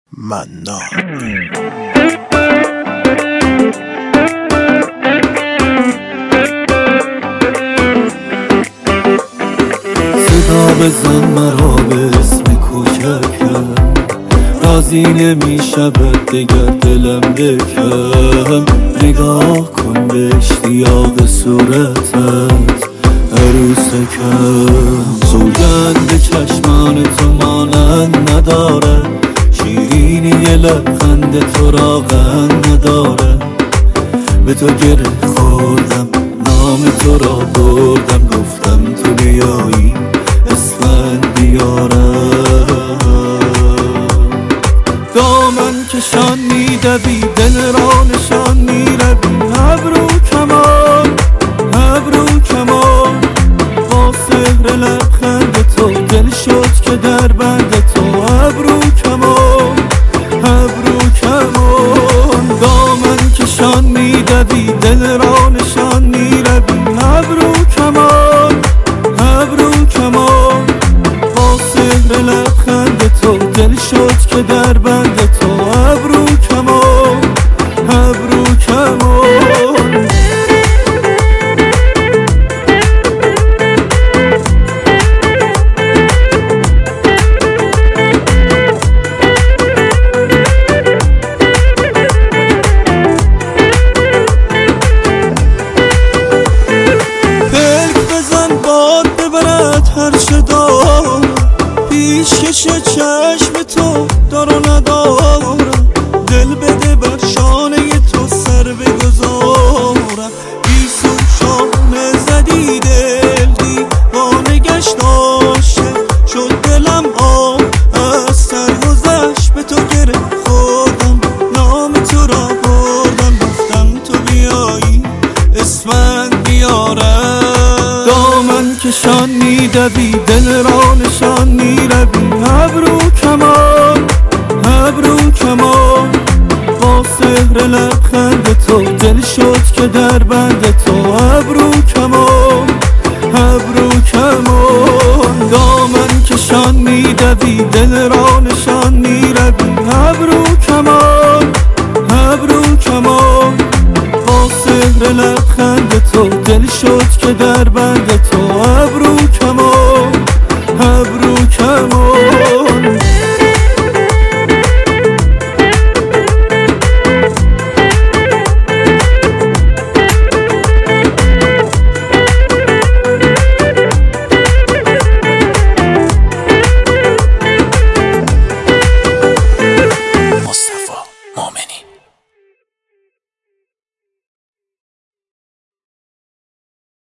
منان صدا بزن مرا به اسم کوچکم، راضی نمیشه دگر دلم بکم. نگاه کن به اشتیاق صورتت عروسکم. سوگند چشمان تو مانند نداره، شیرینی لبخند تو راغن نداره. به تو گره خوردم، نام تو را بردم، گفتم تو بیایی اسمت بیارم. دامن کشان میدوی، دل را نشان میروی، ابرو کمان ابرو کمان. با سحر لبخند تو دل شد که در بند تو، ابرو کمان ابرو کمان. دامن کشان میدوی، دل را نشان میروی، ابرو کمان ابرو کمان. با سحر لبخند تو دل شد که در بند تو، ابرو کمان ابرو کمان. پیشکش چشم تو دارو ندارم، دل بده بر شانه تو سر بگذارم. بیسو شانه زدی دل دیوانه گشت عاشق شد دلم، آب از سر گذشت. به تو گره خوردم، نام تو را بردم، گفتم تو بیایی اسمت بیارم. دامن کشان میدوی، دل را نشان میروی، ابرو کمان ابرو کمان. با سحر لبخند تو دل شد که در بند تو، ابرو کمان ابرو کمان. دامن کشان میدوی، دل را نشان میروی، ابرو کمان ابرو کمان. با سحر لبخند تو دل شد که در بند